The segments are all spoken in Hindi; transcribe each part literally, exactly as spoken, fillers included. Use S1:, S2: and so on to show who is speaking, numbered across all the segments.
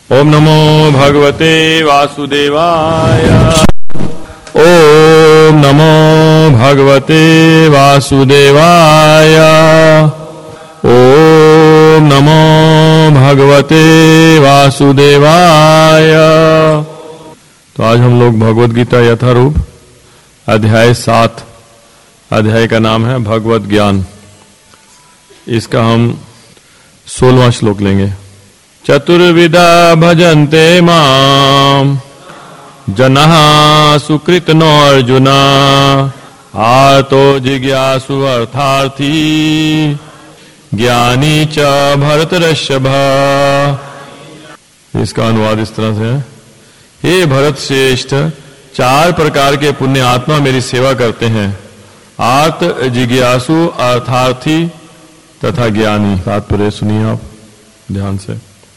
S1: ओम नमो भगवते वासुदेवाय। ओम नमो भगवते वासुदेवाय। ओम नमो भगवते वासुदेवाय। तो आज हम लोग भगवद गीता यथारूप अध्याय सात, अध्याय का नाम है भगवत ज्ञान। इसका हम सोलवां श्लोक लेंगे। चतुर्विधा भजन्ते माम जनः सुकृतनो अर्जुना आर्तो जिज्ञासु अर्थार्थी ज्ञानी च भरतर्षभ। इसका अनुवाद इस तरह से है। हे भरत श्रेष्ठ, चार प्रकार के पुण्य आत्मा मेरी सेवा करते हैं, आर्त, जिज्ञासु, अर्थार्थी तथा ज्ञानी। तात्पर्य सुनिए आप ध्यान से।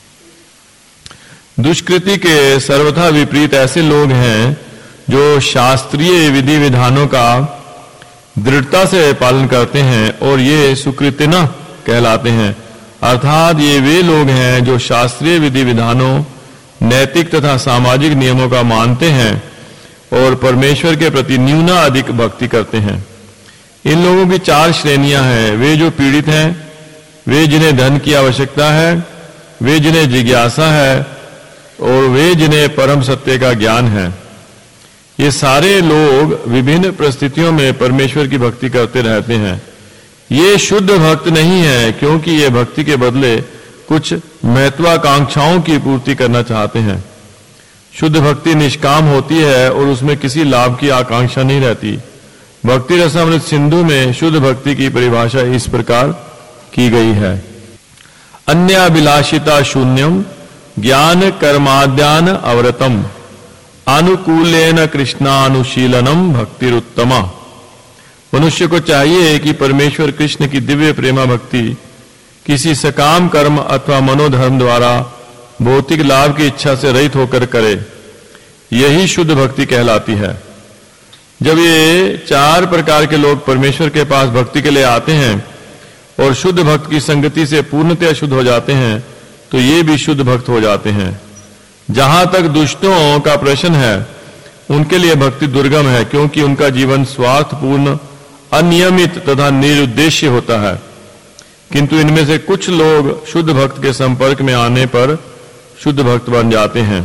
S1: दुष्कृति के सर्वथा विपरीत ऐसे लोग हैं जो शास्त्रीय विधि विधानों का दृढ़ता से पालन करते हैं और ये सुकृतिना कहलाते हैं। अर्थात ये वे लोग हैं जो शास्त्रीय विधि विधानों, नैतिक तथा सामाजिक नियमों का मानते हैं और परमेश्वर के प्रति न्यूना अधिक भक्ति करते हैं। इन लोगों की चार श्रेणियां हैं। वे जो पीड़ित हैं, वे जिन्हें धन की आवश्यकता है, वे जिन्हें जिज्ञासा है और वे जिन्हें परम सत्य का ज्ञान है। ये सारे लोग विभिन्न परिस्थितियों में परमेश्वर की भक्ति करते रहते हैं। ये शुद्ध भक्त नहीं है, क्योंकि ये भक्ति के बदले कुछ महत्वाकांक्षाओं की पूर्ति करना चाहते हैं। शुद्ध भक्ति निष्काम होती है और उसमें किसी लाभ की आकांक्षा नहीं रहती। भक्ति रसामृत सिंधु में शुद्ध भक्ति की परिभाषा इस प्रकार की गई है। अन्याभिलाषिता शून्यम ज्ञान कर्माद्यान अवरतम अनुकूलेन कृष्णानुशीलनम भक्तिरुत्तमा। मनुष्य को चाहिए कि परमेश्वर कृष्ण की दिव्य प्रेमा भक्ति किसी सकाम कर्म अथवा मनोधर्म द्वारा भौतिक लाभ की इच्छा से रहित होकर करे। यही शुद्ध भक्ति कहलाती है। जब ये चार प्रकार के लोग परमेश्वर के पास भक्ति के लिए आते हैं और शुद्ध भक्त की संगति से पूर्णतया शुद्ध हो जाते हैं, तो ये भी शुद्ध भक्त हो जाते हैं। जहां तक दुष्टों का प्रश्न है, उनके लिए भक्ति दुर्गम है, क्योंकि उनका जीवन स्वार्थपूर्ण, अनियमित तथा निरुद्देश्य होता है। किंतु इनमें से कुछ लोग शुद्ध भक्त के संपर्क में आने पर शुद्ध भक्त बन जाते हैं।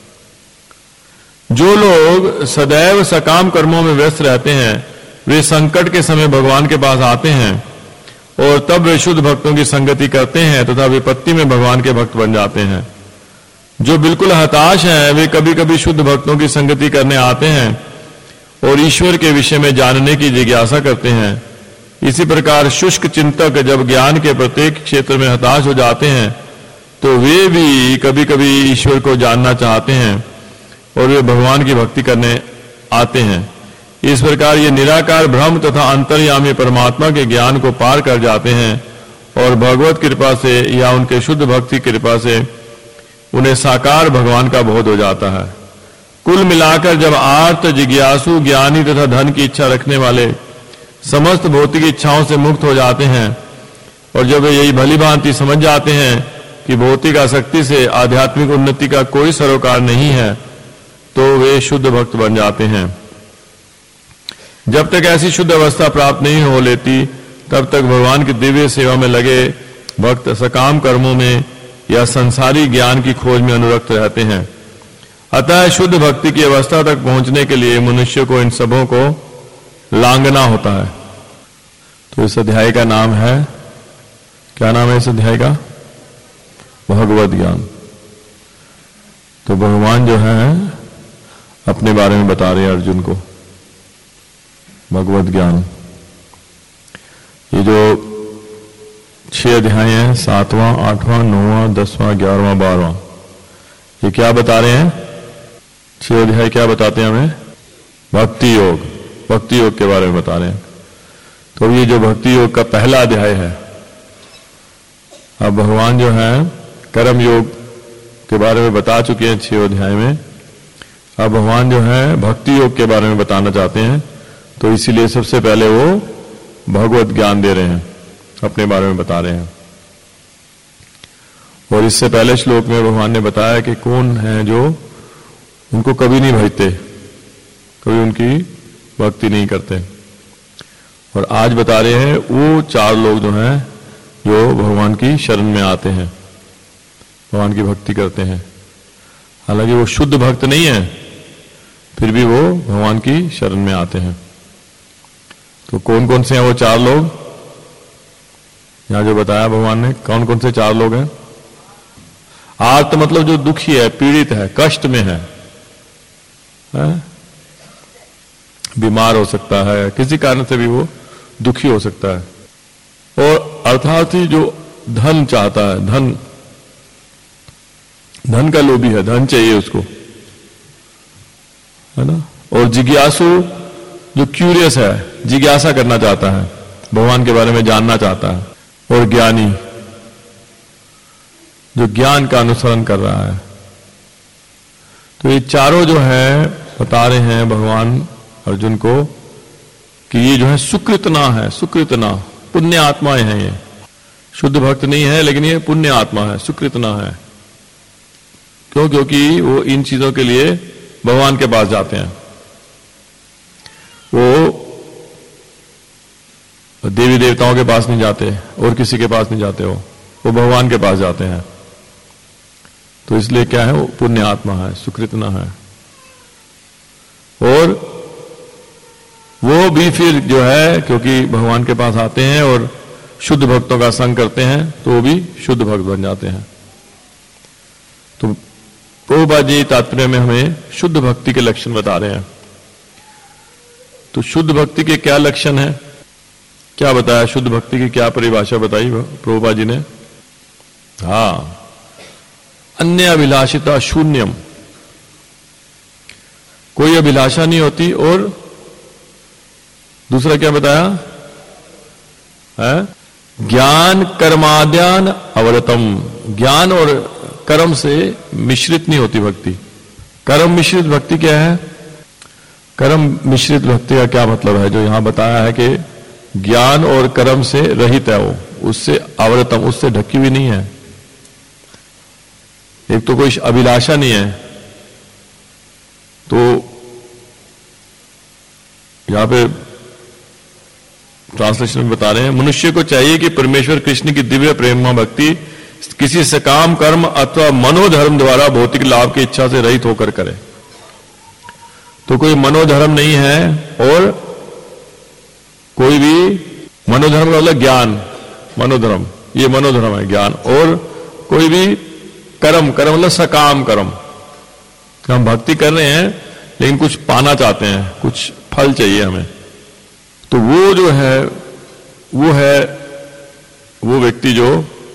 S1: जो लोग सदैव सकाम कर्मों में व्यस्त रहते हैं, वे संकट के समय भगवान के पास आते हैं और तब वे शुद्ध भक्तों की संगति करते हैं तथा विपत्ति में भगवान के भक्त बन जाते हैं। जो बिल्कुल हताश हैं, वे कभी कभी शुद्ध भक्तों की संगति करने आते हैं और ईश्वर के विषय में जानने की जिज्ञासा करते हैं। इसी प्रकार शुष्क चिंतक जब ज्ञान के प्रत्येक क्षेत्र में हताश हो जाते हैं, तो वे भी कभी कभी ईश्वर को जानना चाहते हैं और वे भगवान की भक्ति करने आते हैं। इस प्रकार ये निराकार ब्रह्म तथा अंतर्यामी परमात्मा के ज्ञान को पार कर जाते हैं और भगवत कृपा से या उनके शुद्ध भक्ति कृपा से उन्हें साकार भगवान का बोध हो जाता है। कुल मिलाकर जब आर्त, जिज्ञासु, ज्ञानी तथा धन की इच्छा रखने वाले समस्त भौतिक इच्छाओं से मुक्त हो जाते हैं और जब वे यही भली भांति समझ जाते हैं कि भौतिक आसक्ति से आध्यात्मिक उन्नति का कोई सरोकार नहीं है, तो वे शुद्ध भक्त बन जाते हैं। जब तक ऐसी शुद्ध अवस्था प्राप्त नहीं हो लेती, तब तक भगवान की दिव्य सेवा में लगे भक्त सकाम कर्मों में या संसारी ज्ञान की खोज में अनुरक्त रहते हैं। अतः शुद्ध भक्ति की अवस्था तक पहुंचने के लिए मनुष्य को इन सबों को लांघना होता है। तो इस अध्याय का नाम है, क्या नाम है इस अध्याय का? भगवत ज्ञान। तो भगवान जो है अपने बारे में बता रहे हैं अर्जुन को। भगवत ज्ञान, ये जो छह अध्याय हैं, सातवां, आठवां, नौवां, दसवां, ग्यारहवां, बारहवां, ये क्या बता रहे हैं? छह अध्याय क्या बताते हैं हमें? भक्ति योग, भक्ति योग के बारे में बता रहे हैं। तो ये जो भक्ति योग का पहला अध्याय है, अब भगवान जो है कर्म योग के बारे में बता चुके हैं छह अध्याय में। अब भगवान जो है भक्ति योग के बारे में बताना चाहते हैं, तो इसीलिए सबसे पहले वो भगवत ज्ञान दे रहे हैं, अपने बारे में बता रहे हैं। और इससे पहले श्लोक में भगवान ने बताया कि कौन है जो उनको कभी नहीं भजते, कभी उनकी भक्ति नहीं करते। और आज बता रहे हैं वो चार लोग जो हैं जो भगवान की शरण में आते हैं, भगवान की भक्ति करते हैं। हालांकि वो शुद्ध भक्त नहीं है, फिर भी वो भगवान की शरण में आते हैं। तो कौन कौन से हैं वो चार लोग यहां जो बताया भगवान ने? कौन कौन से चार लोग हैं? आर्त मतलब जो दुखी है, पीड़ित है, कष्ट में है, है? बीमार हो सकता है, किसी कारण से भी वो दुखी हो सकता है। और अर्थार्थी जो धन चाहता है, धन धन का लोभी है, धन चाहिए उसको, है ना। और जिज्ञासु जो क्यूरियस है, जिज्ञासा करना चाहता है, भगवान के बारे में जानना चाहता है। और ज्ञानी जो ज्ञान का अनुसरण कर रहा है। तो ये चारों जो है बता रहे हैं भगवान अर्जुन को कि ये जो है सुकृतना है, सुकृतना पुण्य आत्माएं हैं। ये शुद्ध भक्त नहीं है, लेकिन ये पुण्य आत्मा है, सुकृतना है। क्यों? क्योंकि वो इन चीजों के लिए भगवान के पास जाते हैं। वो देवी देवताओं के पास नहीं जाते और किसी के पास नहीं जाते, हो वो भगवान के पास जाते हैं। तो इसलिए क्या है, वो पुण्य आत्मा है, सुकृतना है। और वो भी फिर जो है क्योंकि भगवान के पास आते हैं और शुद्ध भक्तों का संग करते हैं, तो वो भी शुद्ध भक्त बन जाते हैं। तो प्रभुपाद जी तात्पर्य में हमें शुद्ध भक्ति के लक्षण बता रहे हैं। तो शुद्ध भक्ति के क्या लक्षण है, क्या बताया? शुद्ध भक्ति की क्या परिभाषा बताई प्रभुपाद जी ने? हाँ, अन्य अभिलाषिता शून्यम, कोई अभिलाषा नहीं होती। और दूसरा क्या बताया है? ज्ञान कर्माद्यान अवरतम, ज्ञान और कर्म से मिश्रित नहीं होती भक्ति। कर्म मिश्रित भक्ति क्या है? कर्म मिश्रित भक्ति का क्या मतलब है? जो यहां बताया है कि ज्ञान और कर्म से रहित है, वो उससे अवरतम, उससे ढकी हुई नहीं है। एक तो कोई अभिलाषा नहीं है। तो यहां पे ट्रांसलेशन में बता रहे हैं, मनुष्य को चाहिए कि परमेश्वर कृष्ण की दिव्य प्रेम भक्ति किसी सकाम कर्म अथवा मनोधर्म द्वारा भौतिक लाभ की इच्छा से रहित होकर करे। तो कोई मनोधर्म नहीं है और कोई भी मनोधर्म का मतलब ज्ञान, मनोधर्म, ये मनोधर्म है ज्ञान। और कोई भी कर्म, कर्म मतलब सकाम कर्म, हम भक्ति कर रहे हैं लेकिन कुछ पाना चाहते हैं, कुछ फल चाहिए हमें। तो वो जो है वो है वो व्यक्ति जो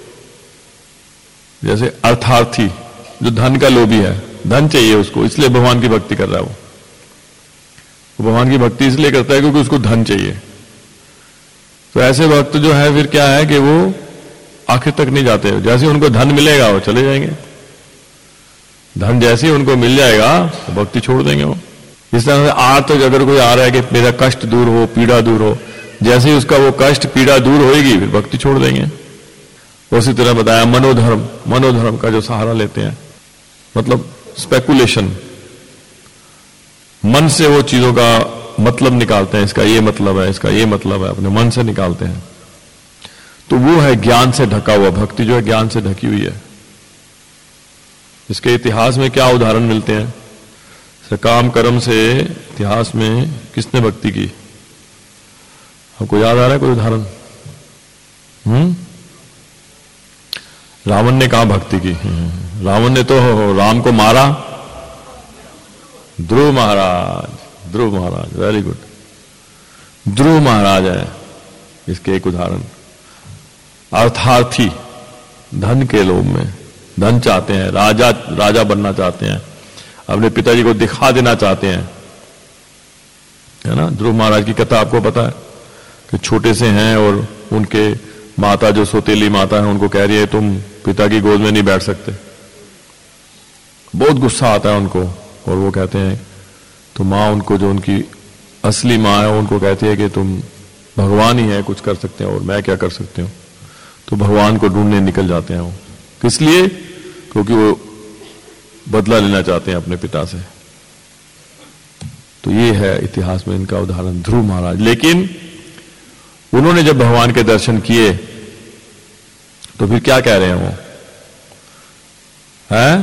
S1: जैसे अर्थार्थी, जो धन का लोभी है, धन चाहिए उसको, इसलिए भगवान की भक्ति कर रहा है। वो भगवान की भक्ति इसलिए करता है क्योंकि उसको धन चाहिए। तो ऐसे भक्त जो है फिर क्या है कि वो आखिर तक नहीं जाते। जैसे उनको धन मिलेगा वो चले जाएंगे, धन जैसे ही उनको मिल जाएगा वो भक्ति छोड़ देंगे। वो इस तरह से आज तक अगर कोई आ रहा है कि मेरा कष्ट दूर हो, पीड़ा दूर हो, जैसे ही उसका वो कष्ट पीड़ा दूर होएगी फिर भक्ति छोड़ देंगे। उसी तरह बताया मनोधर्म, मनोधर्म का जो सहारा लेते हैं, मतलब स्पेकुलेशन, मन से वो चीजों का मतलब निकालते हैं, इसका ये मतलब है, इसका ये मतलब है, अपने मन से निकालते हैं। तो वो है ज्ञान से ढका हुआ, भक्ति जो है ज्ञान से ढकी हुई है। इसके इतिहास में क्या उदाहरण मिलते हैं? सकाम कर्म से इतिहास में किसने भक्ति की? आपको याद आ रहा है कोई उदाहरण? हम्म रावण ने कहा भक्ति की? रावण ने तो राम को मारा, ध्रुव महाराज, ध्रुव महाराज, वेरी गुड, ध्रुव महाराज है इसके एक उदाहरण। अर्थार्थी, धन के लोभ में, धन चाहते हैं, राजा राजा बनना चाहते हैं, अपने पिताजी को दिखा देना चाहते हैं, है ना। ध्रुव महाराज की कथा आपको पता है कि छोटे से हैं और उनके माता जो सौतेली माता है उनको कह रही है तुम पिता की गोद में नहीं बैठ सकते। बहुत गुस्सा आता है उनको और वो कहते हैं तो माँ उनको, जो उनकी असली माँ है, उनको कहती है कि तुम भगवान ही है, कुछ कर सकते हैं और मैं क्या कर सकती हूँ। तो भगवान को ढूंढने निकल जाते हैं वो। किस लिए? क्योंकि वो बदला लेना चाहते हैं अपने पिता से। तो ये है इतिहास में इनका उदाहरण, ध्रुव महाराज। लेकिन उन्होंने जब भगवान के दर्शन किए तो फिर क्या कह रहे हैं वो, हैं?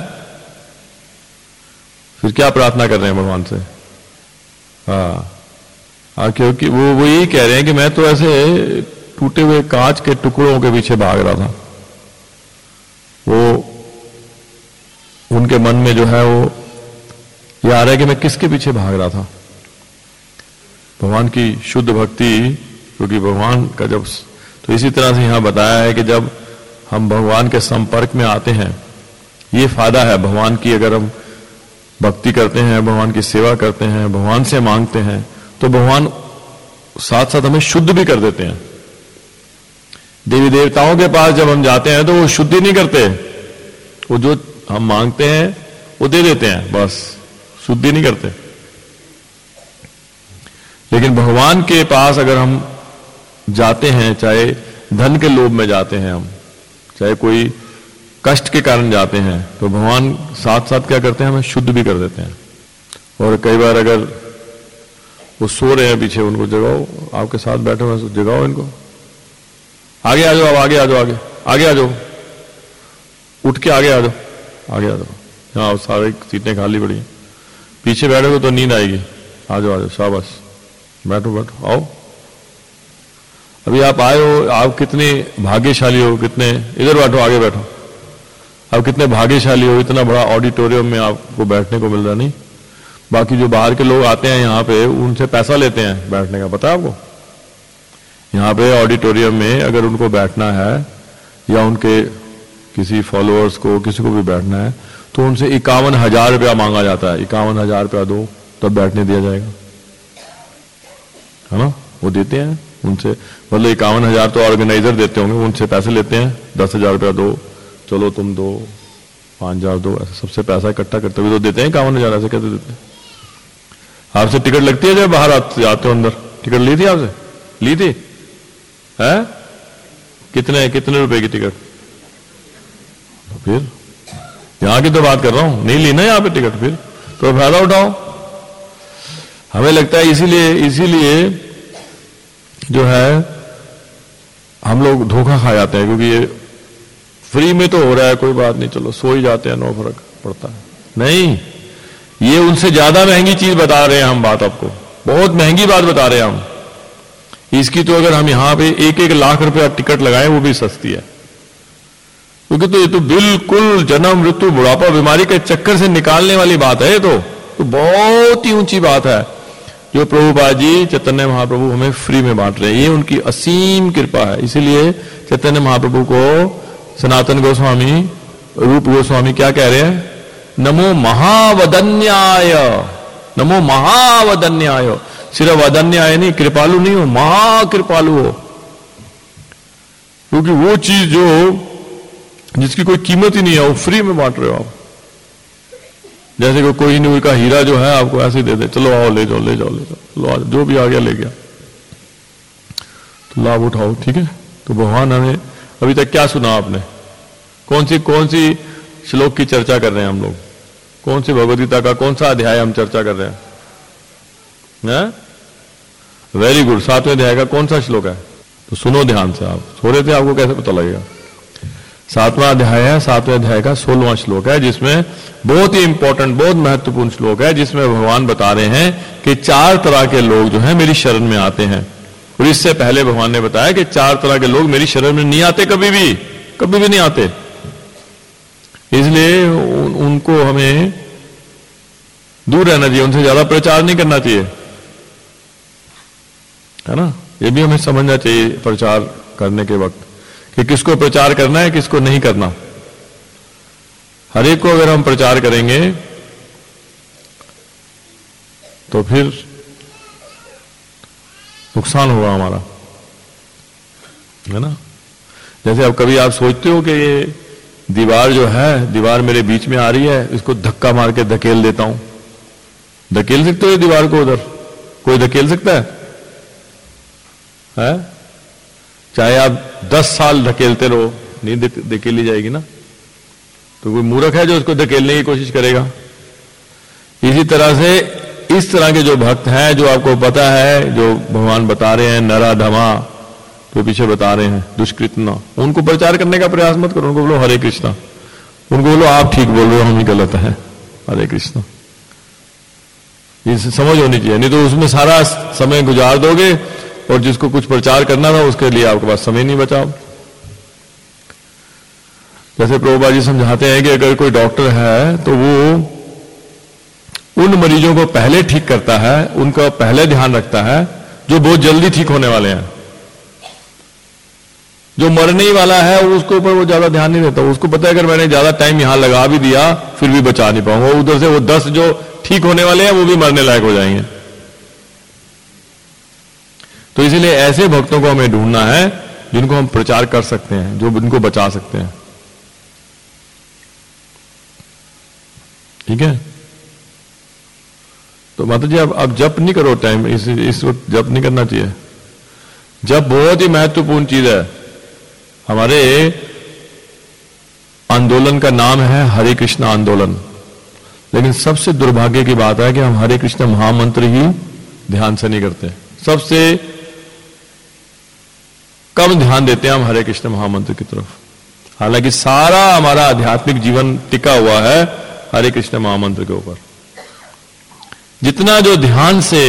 S1: फिर क्या प्रार्थना कर रहे हैं भगवान से? हाँ हाँ, क्योंकि वो वो यही कह रहे हैं कि मैं तो ऐसे टूटे हुए कांच के टुकड़ों के पीछे भाग रहा था। वो उनके मन में जो है वो ये आ रहा है कि मैं किसके पीछे भाग रहा था? भगवान की शुद्ध भक्ति, क्योंकि भगवान का जब, तो इसी तरह से यहां बताया है कि जब हम भगवान के संपर्क में आते हैं, ये फायदा है भगवान की, अगर हम भक्ति करते हैं, भगवान की सेवा करते हैं, भगवान से मांगते हैं, तो भगवान साथ साथ हमें शुद्ध भी कर देते हैं। देवी देवताओं के पास जब हम जाते हैं तो वो शुद्धि नहीं करते, वो जो हम मांगते हैं वो दे देते हैं, बस शुद्धि नहीं करते। लेकिन भगवान के पास अगर हम जाते हैं, चाहे धन के लोभ में जाते हैं हम, चाहे कोई कष्ट के कारण जाते हैं, तो भगवान साथ साथ क्या करते हैं, हमें शुद्ध भी कर देते हैं। और कई बार अगर वो सो रहे हैं पीछे, उनको जगाओ, आपके साथ बैठे हुए हैं, जगाओ इनको, आगे आ जाओ, आगे आ जाओ, आगे आगे आ जाओ, उठ के आगे आ जाओ, आगे आ जाओ, यहाँ सारी सीटें खाली पड़ी हैं, पीछे बैठोगे तो नींद आएगी, आ जाओ आ जाओ, शाबाश, बैठो बैठो, आओ। अभी आप आए हो, आप कितने भाग्यशाली हो, कितने, इधर बैठो, आगे बैठो, आप कितने भाग्यशाली हो, इतना बड़ा ऑडिटोरियम में आपको बैठने को मिल रहा। नहीं, बाकी जो बाहर के लोग आते हैं यहाँ पे, उनसे पैसा लेते हैं बैठने का, पता है आपको? यहाँ पे ऑडिटोरियम में अगर उनको बैठना है या उनके किसी फॉलोअर्स को, किसी को भी बैठना है, तो उनसे इक्यावन हजार रुपया मांगा जाता है। इक्यावन हजार रुपया दो तब बैठने दिया जाएगा, है ना? वो देते हैं उनसे, मतलब इक्यावन हजार तो ऑर्गेनाइजर देते होंगे, उनसे पैसे लेते हैं, दस हजार रुपया दो, चलो तुम दो, पांच हजार दो, ऐसे सबसे पैसा इकट्ठा करते हुए तो देते हैं इक्यावन हजार। ऐसे कैसे देते हैं? आपसे टिकट लगती है जब बाहर जाते हो अंदर? टिकट ली थी आपसे? ली थी है? कितने कितने रुपए की टिकट? तो फिर यहां की तो बात कर रहा हूं, नहीं ली ना यहाँ पे टिकट, फिर तो फायदा उठाओ। हमें लगता है इसीलिए इसीलिए जो है हम लोग धोखा खा जाते हैं, क्योंकि ये फ्री में तो हो रहा है, कोई बात नहीं, चलो सो ही जाते हैं, नो फर्क पड़ता है। नहीं, ये उनसे ज्यादा महंगी चीज बता रहे हैं हम, बात आपको बहुत महंगी बात बता रहे हैं हम। इसकी तो अगर हम यहां पे एक एक लाख रुपया टिकट लगाएं, वो भी सस्ती है, क्योंकि तो ये तो बिल्कुल जन्म मृत्यु बुढ़ापा बीमारी के चक्कर से निकालने वाली बात है। तो, तो बहुत ही ऊंची बात है जो प्रभुपाद जी चैतन्य महाप्रभु हमें फ्री में बांट रहे हैं। ये उनकी असीम कृपा है। इसीलिए चैतन्य महाप्रभु को सनातन गोस्वामी, रूप गोस्वामी क्या कह रहे हैं? नमो महावदन्याय, नमो महावदन्याय। सिर्फ वदन्याय नहीं, कृपालु नहीं हो, महाकृपालु हो। क्योंकि वो चीज जो जिसकी कोई कीमत ही नहीं है, वो फ्री में बांट रहे हो आप। जैसे कि कोई नहीं का हीरा जो है आपको ऐसे दे दे, चलो आओ ले जाओ ले जाओ ले जाओ, लो जो भी आ गया ले गया, तो लाभ उठाओ, ठीक है। तो भगवान हमें, अभी तक क्या सुना आपने? कौन सी कौन सी श्लोक की चर्चा कर रहे हैं हम लोग? कौन सी भगवद्गीता का कौन सा अध्याय हम चर्चा कर रहे हैं? वेरी गुड, सातवें अध्याय का कौन सा श्लोक है? तो सुनो ध्यान से, आप सो रहे थे, आपको कैसे पता लगेगा? सातवां अध्याय है, सातवें अध्याय का सोलहवां श्लोक है, जिसमें बहुत ही इंपॉर्टेंट, बहुत महत्वपूर्ण श्लोक है, जिसमें भगवान बता रहे हैं कि चार तरह के लोग जो है मेरी शरण में आते हैं। और इससे पहले भगवान ने बताया कि चार तरह के लोग मेरी शरण में नहीं आते, कभी भी कभी भी नहीं आते। इसलिए उन, उनको हमें दूर रहना चाहिए, उनसे ज्यादा प्रचार नहीं करना चाहिए, है ना? ये भी हमें समझना चाहिए प्रचार करने के वक्त कि किसको प्रचार करना है, किसको नहीं करना। हर एक को अगर हम प्रचार करेंगे तो फिर नुकसान होगा हमारा, है ना? जैसे अब कभी आप सोचते हो कि ये दीवार जो है, दीवार मेरे बीच में आ रही है, इसको धक्का मार के धकेल देता हूं। धकेल सकते हो ये दीवार को? उधर कोई धकेल सकता है? है? चाहे आप दस साल धकेलते रहो, नहीं धकेली जाएगी ना। तो कोई मूर्ख है जो उसको धकेलने की कोशिश करेगा। इसी तरह से इस तरह के जो भक्त हैं, जो आपको पता है, जो भगवान बता रहे हैं नरा धमा, तो पीछे बता रहे हैं दुष्कृतना, उनको प्रचार करने का प्रयास मत करो। उनको बोलो हरे कृष्णा, उनको बोलो आप ठीक बोल रहे हो, हम ही गलत है, हरे कृष्णा। ये समझ होनी चाहिए, नहीं तो उसमें सारा समय गुजार दोगे और जिसको कुछ प्रचार करना था उसके लिए आपके पास समय नहीं बचा। जैसे प्रभुपाद जी समझाते हैं कि अगर कोई डॉक्टर है तो वो उन मरीजों को पहले ठीक करता है, उनका पहले ध्यान रखता है जो बहुत जल्दी ठीक होने वाले हैं। जो मरने ही वाला है उसके ऊपर वो ज्यादा ध्यान नहीं देता। उसको पता है अगर मैंने ज्यादा टाइम यहां लगा भी दिया फिर भी बचा नहीं पाऊंगा, उधर से वो दस जो ठीक होने वाले हैं वो भी मरने लायक हो जाएंगे। तो इसीलिए ऐसे भक्तों को हमें ढूंढना है जिनको हम प्रचार कर सकते हैं, जो उनको बचा सकते हैं। ठीक है, तो माता जी अब अब जप नहीं करो टाइम, इस इस वक्त जप नहीं करना चाहिए। जप बहुत ही महत्वपूर्ण चीज है। हमारे आंदोलन का नाम है हरे कृष्ण आंदोलन, लेकिन सबसे दुर्भाग्य की बात है कि हम हरे कृष्ण महामंत्र ही ध्यान से नहीं करते। सबसे कम ध्यान देते हैं हम हरे कृष्ण महामंत्र की तरफ, हालांकि सारा हमारा आध्यात्मिक जीवन टिका हुआ है हरे कृष्ण महामंत्र के ऊपर। जितना जो ध्यान से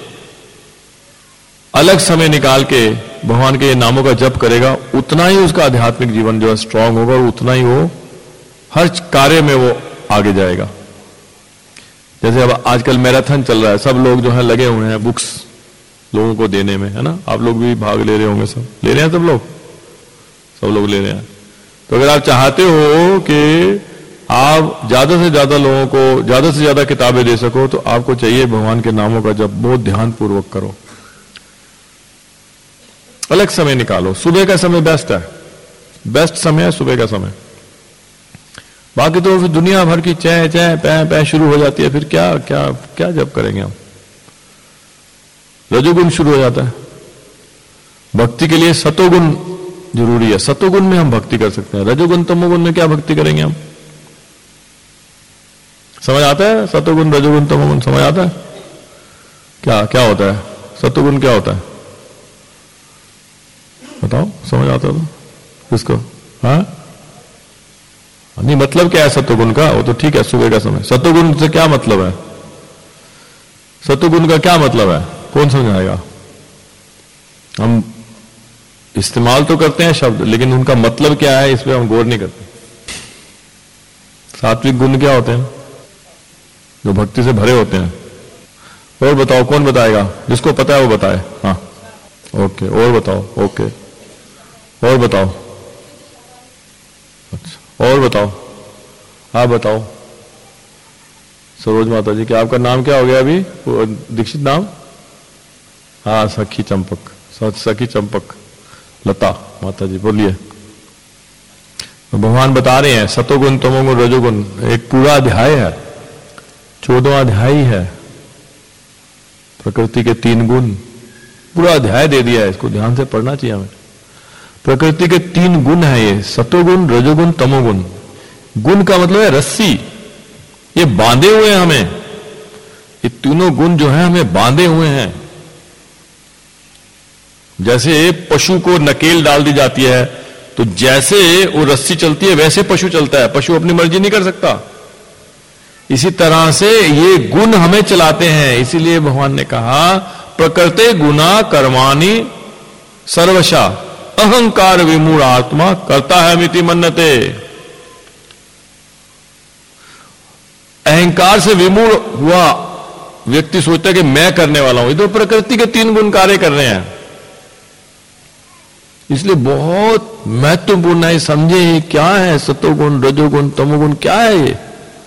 S1: अलग समय निकाल के भगवान के नामों का जप करेगा, उतना ही उसका आध्यात्मिक जीवन जो है स्ट्रांग होगा और उतना ही वो हर कार्य में वो आगे जाएगा। जैसे अब आजकल मैराथन चल रहा है, सब लोग जो है लगे हुए हैं बुक्स लोगों को देने में, है ना। आप लोग भी भाग ले रहे होंगे, सब ले रहे हैं, सब लोग सब लोग ले रहे हैं। तो अगर आप चाहते हो कि आप ज्यादा से ज्यादा लोगों को ज्यादा से ज्यादा किताबें दे सको, तो आपको चाहिए भगवान के नामों का जप बहुत ध्यान पूर्वक करो। अलग समय निकालो, सुबह का समय बेस्ट है, बेस्ट समय है सुबह का समय। बाकी तो फिर दुनिया भर की चै चै पै पै शुरू हो जाती है, फिर क्या क्या क्या जप करेंगे हम। रजोगुण शुरू हो जाता है। भक्ति के लिए सतोगुण जरूरी है, सतोगुण में हम भक्ति कर सकते हैं। रजोगुण तमोगुण में क्या भक्ति करेंगे हम। समझ आता है सतोगुण रजोगुण तमोगुण समझ आता है क्या क्या होता है। सतोगुण क्या होता है बताओ, समझ आता है किसको। हाँ नहीं, मतलब क्या है सतोगुण का, वो तो ठीक है सुबह का समय। सतोगुण से क्या मतलब है, सतोगुण का क्या मतलब है, कौन समझाएगा। हम इस्तेमाल तो करते हैं शब्द, लेकिन उनका मतलब क्या है इस पे हम गौर नहीं करते। सात्विक गुण क्या होते हैं, जो भक्ति से भरे होते हैं। और बताओ कौन बताएगा, जिसको पता है वो बताए। हाँ ओके, और बताओ। ओके, और बताओ। अच्छा, और बताओ। हाँ बताओ। सरोज माता जी, क्या आपका नाम क्या हो गया अभी, दीक्षित नाम। हाँ सखी चंपक, सखी चंपक लता माता जी, बोलिए। तो भगवान बता रहे हैं सतोगुण तमोगुण रजोगुण, एक पूरा अध्याय है, चौदहवां अध्याय है, प्रकृति के तीन गुण, पूरा अध्याय दे दिया है। इसको ध्यान से पढ़ना चाहिए हमें। प्रकृति के तीन गुण है ये, सतोगुण रजोगुण तमोगुण। गुण का मतलब है रस्सी, ये बांधे हुए हैं हमें। ये तीनों गुण जो है हमें बांधे हुए हैं। जैसे पशु को नकेल डाल दी जाती है, तो जैसे वो रस्सी चलती है वैसे पशु चलता है, पशु अपनी मर्जी नहीं कर सकता। इसी तरह से ये गुण हमें चलाते हैं। इसीलिए भगवान ने कहा प्रकृते गुना कर्माणि सर्वशा अहंकार विमूढ़ आत्मा करता है मिति मन्नते। अहंकार से विमूढ़ हुआ व्यक्ति सोचता है कि मैं करने वाला हूं। ये तो प्रकृति के तीन गुण कार्य कर रहे हैं। इसलिए बहुत महत्वपूर्ण है, समझे क्या है सतोगुण रजोगुण तमोगुण क्या है ये।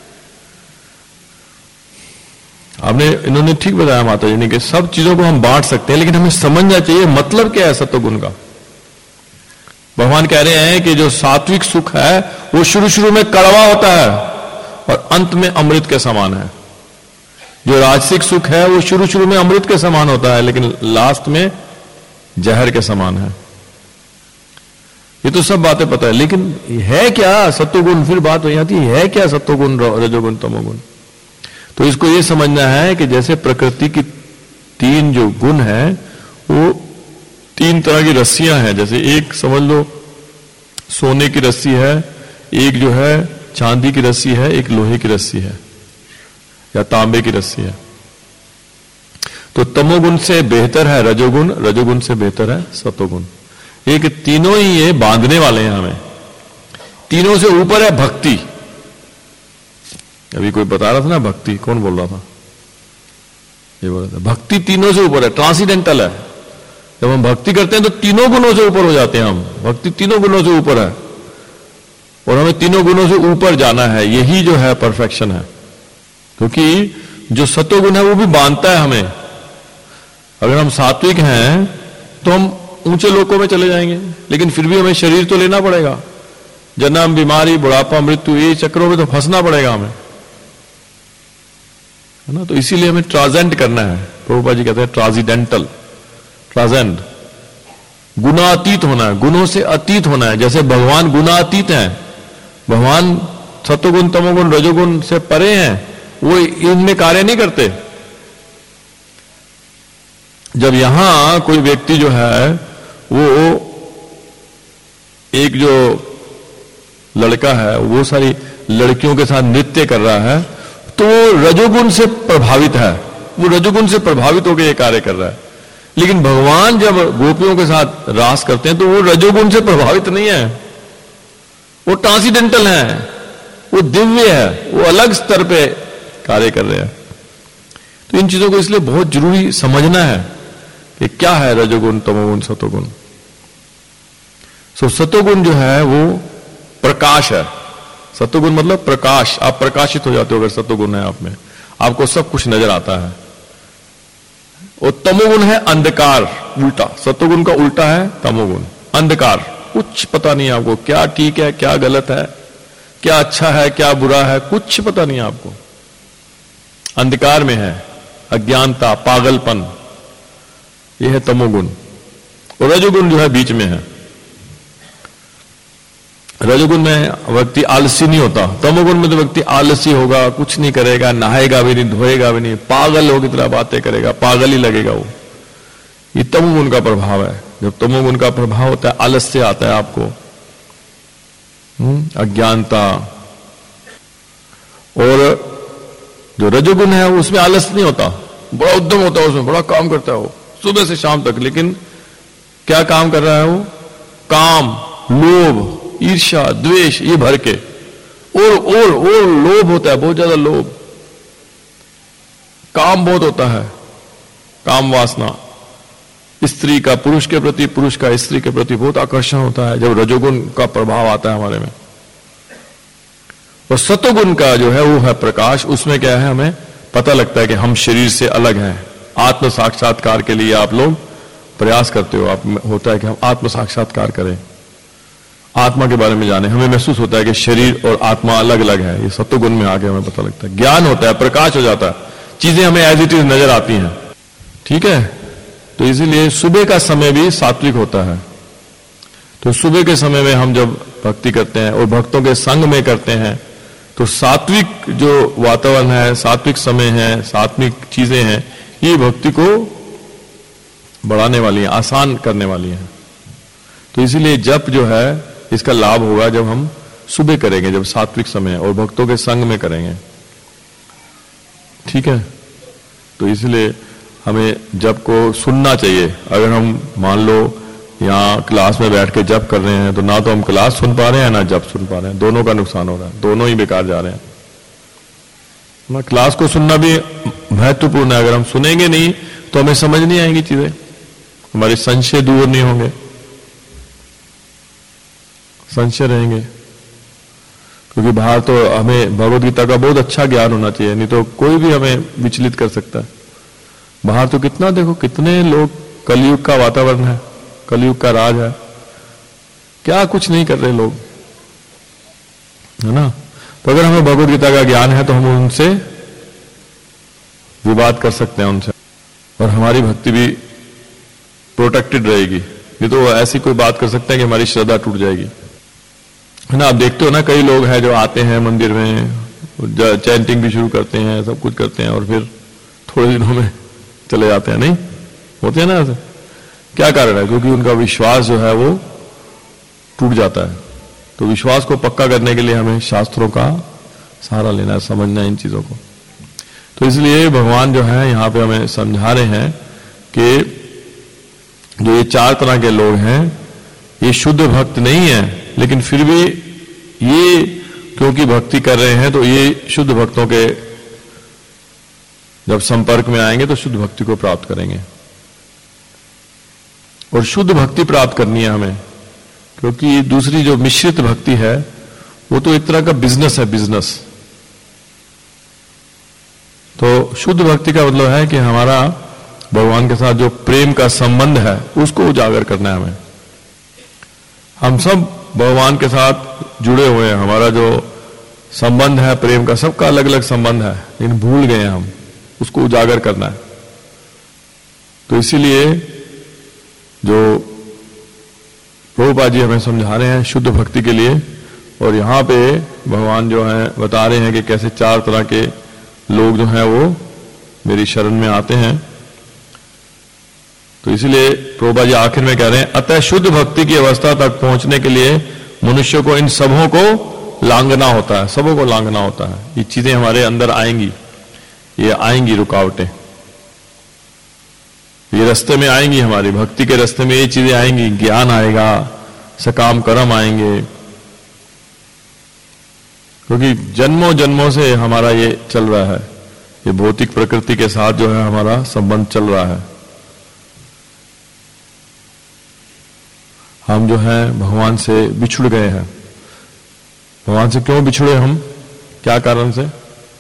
S1: आपने इन्होंने ठीक बताया माता जी ने कि सब चीजों को हम बांट सकते हैं, लेकिन हमें समझना चाहिए मतलब क्या है सतोगुण का। भगवान कह रहे हैं कि जो सात्विक सुख है वो शुरू शुरू में कड़वा होता है और अंत में अमृत के समान है। जो राजसिक सुख है वो शुरू शुरू में अमृत के समान होता है, लेकिन लास्ट में जहर के समान है। ये तो सब बातें पता है, लेकिन है क्या सत्वगुण? फिर बात वही आती है, है क्या सत्वगुण, रजोगुण, तमोगुण? तो इसको ये समझना है कि जैसे प्रकृति की तीन जो गुण है वो तीन तरह की रस्सियां हैं। जैसे एक समझ लो सोने की रस्सी है, एक जो है चांदी की रस्सी है, एक लोहे की रस्सी है या तांबे की रस्सी है। तो तमोगुण से बेहतर है रजोगुण, रजोगुण से बेहतर है सत्वगुण। एक तीनों ही ये बांधने वाले हैं हमें। तीनों से ऊपर है भक्ति। अभी कोई बता रहा था ना भक्ति, कौन बोल रहा था? ये बोल रहा था भक्ति तीनों से ऊपर है, ट्रांसीडेंटल है। जब हम भक्ति करते हैं तो तीनों गुणों से ऊपर हो जाते हैं हम। भक्ति तीनों गुणों से ऊपर है और हमें तीनों गुणों से ऊपर जाना है। यही जो है परफेक्शन है, क्योंकि जो सत्वगुण है वो भी बांधता है हमें। अगर हम सात्विक हैं तो हम ऊंचे लोकों में चले जाएंगे, लेकिन फिर भी हमें शरीर तो लेना पड़ेगा। जन्म, बीमारी, बुढ़ापा, मृत्यु, ये चक्रों में तो फंसना पड़ेगा हमें, है ना। तो इसीलिए हमें ट्रांसेंड करना है। प्रभुपाद जी कहते हैं ट्रांसीडेंटल, ट्रांसेंड, गुणातीत होना है, गुणों से अतीत होना है। जैसे भगवान गुणातीत हैं, भगवान सत्वगुण, तमोगुण, रजोगुण से परे हैं, वो इनमें कार्य नहीं करते। जब यहां कोई व्यक्ति जो है वो एक जो लड़का है वो सारी लड़कियों के साथ नृत्य कर रहा है, तो वो रजोगुण से प्रभावित है, वो रजोगुण से प्रभावित होकर ये कार्य कर रहा है। लेकिन भगवान जब गोपियों के साथ रास करते हैं तो वो रजोगुण से प्रभावित नहीं है, वो ट्रांसीडेंटल है, वो दिव्य है, वो अलग स्तर पे कार्य कर रहे हैं। तो इन चीजों को इसलिए बहुत जरूरी समझना है कि क्या है रजोगुण, तमोगुण, सत्वगुण। सो सत्वगुण जो है वो प्रकाश है। सत्वगुण मतलब प्रकाश, आप प्रकाशित हो जाते हो अगर सत्वगुण है आप में, आपको सब कुछ नजर आता है। और तमोगुण है अंधकार, उल्टा। सत्वगुण का उल्टा है तमोगुण, अंधकार। कुछ पता नहीं आपको, क्या ठीक है, क्या गलत है, क्या अच्छा है, क्या बुरा है, कुछ पता नहीं आपको। अंधकार में है, अज्ञानता, पागलपन, यह है तमोगुण। और रजोगुण जो है बीच में है। रजोगुण में व्यक्ति आलसी नहीं होता, तमोगुण में तो व्यक्ति आलसी होगा, कुछ नहीं करेगा, नहाएगा भी नहीं, धोएगा भी नहीं, पागल हो की तरह बातें करेगा, पागल ही लगेगा वो। ये तमोगुण का प्रभाव है। जब तमोगुण का प्रभाव होता है, आलस्य आता है आपको, अज्ञानता। और जो रजोगुण है उसमें आलस नहीं होता, बड़ा उद्यम होता है, उसमें बड़ा काम करता है वो सुबह से शाम तक। लेकिन क्या काम कर रहा है वो? काम, लोभ, ईर्ष्या, द्वेष, ये भर के और और और लोभ होता है, बहुत ज्यादा लोभ, काम बहुत होता है, काम वासना। स्त्री का पुरुष के प्रति, पुरुष का स्त्री के प्रति बहुत आकर्षण होता है जब रजोगुण का प्रभाव आता है हमारे में। और सत्वगुण का जो है वो है प्रकाश। उसमें क्या है, हमें पता लगता है कि हम शरीर से अलग हैं। आत्म साक्षात्कार के लिए आप लोग प्रयास करते हो, आप होता है कि हम आत्म साक्षात्कार करें, आत्मा के बारे में जाने। हमें महसूस होता है कि शरीर और आत्मा अलग अलग है। ये सत्वगुण में आके हमें पता लगता है, ज्ञान होता है, प्रकाश हो जाता है, चीजें हमें एज इट इज नजर आती हैं। ठीक है, तो इसीलिए सुबह का समय भी सात्विक होता है। तो सुबह के समय में हम जब भक्ति करते हैं और भक्तों के संग में करते हैं तो सात्विक जो वातावरण है, सात्विक समय है, सात्विक चीजें हैं, ये भक्ति को बढ़ाने वाली है, आसान करने वाली है। तो इसीलिए जप जो है इसका लाभ होगा जब हम सुबह करेंगे, जब सात्विक समय और भक्तों के संग में करेंगे। ठीक है, तो इसलिए हमें जप को सुनना चाहिए। अगर हम मान लो यहाँ क्लास में बैठ के जप कर रहे हैं तो ना तो हम क्लास सुन पा रहे हैं ना जप सुन पा रहे हैं, दोनों का नुकसान हो रहा है, दोनों ही बेकार जा रहे हैं ना। क्लास को सुनना भी महत्वपूर्ण है। अगर हम सुनेंगे नहीं तो हमें समझ नहीं आएंगी चीजें, हमारे संशय दूर नहीं होंगे, संशय रहेंगे। क्योंकि बाहर तो हमें भगवद गीता का बहुत अच्छा ज्ञान होना चाहिए, नहीं तो कोई भी हमें विचलित कर सकता है। बाहर तो कितना देखो, कितने लोग, कलयुग का वातावरण है, कलयुग का राज है, क्या कुछ नहीं कर रहे लोग, है ना। तो अगर हमें भगवद गीता का ज्ञान है तो हम उनसे विवाद कर सकते हैं उनसे, और हमारी भक्ति भी प्रोटेक्टेड रहेगी। ये तो ऐसी कोई बात कर सकते हैं कि हमारी श्रद्धा टूट जाएगी, है ना। आप देखते हो ना, कई लोग हैं जो आते हैं मंदिर में, चैंटिंग भी शुरू करते हैं, सब कुछ करते हैं, और फिर थोड़े दिनों में चले जाते हैं, नहीं होते हैं ना ऐसे। क्या कारण है? क्योंकि उनका विश्वास जो है वो टूट जाता है। तो विश्वास को पक्का करने के लिए हमें शास्त्रों का सहारा लेना है, समझना है इन चीजों को। तो इसलिए भगवान जो है यहाँ पे हमें समझा रहे हैं कि जो ये चार तरह के लोग हैं ये शुद्ध भक्त नहीं है, लेकिन फिर भी ये क्योंकि भक्ति कर रहे हैं तो ये शुद्ध भक्तों के जब संपर्क में आएंगे तो शुद्ध भक्ति को प्राप्त करेंगे। और शुद्ध भक्ति प्राप्त करनी है हमें, क्योंकि दूसरी जो मिश्रित भक्ति है वो तो एक तरह का बिजनेस है, बिजनेस। तो शुद्ध भक्ति का मतलब है कि हमारा भगवान के साथ जो प्रेम का संबंध है उसको उजागर करना है हमें। हम सब भगवान के साथ जुड़े हुए हैं, हमारा जो संबंध है प्रेम का, सबका अलग अलग संबंध है, लेकिन भूल गए हैं हम, उसको उजागर करना है। तो इसीलिए जो प्रभुपाद जी हमें समझा रहे हैं शुद्ध भक्ति के लिए, और यहाँ पे भगवान जो है बता रहे हैं कि कैसे चार तरह के लोग जो हैं वो मेरी शरण में आते हैं। तो इसलिए प्रभुपाद जी आखिर में कह रहे हैं, अतः शुद्ध भक्ति की अवस्था तक पहुंचने के लिए मनुष्य को इन सबों को लांघना होता है, सबों को लांघना होता है। ये चीजें हमारे अंदर आएंगी, ये आएंगी रुकावटें, ये रास्ते में आएंगी, हमारी भक्ति के रास्ते में ये चीजें आएंगी। ज्ञान आएगा, सकाम कर्म आएंगे, क्योंकि जन्मों जन्मों से हमारा ये चल रहा है, ये भौतिक प्रकृति के साथ जो है हमारा संबंध चल रहा है। हम जो है भगवान से बिछुड़ गए हैं। भगवान से क्यों बिछुड़े हम? क्या कारण से?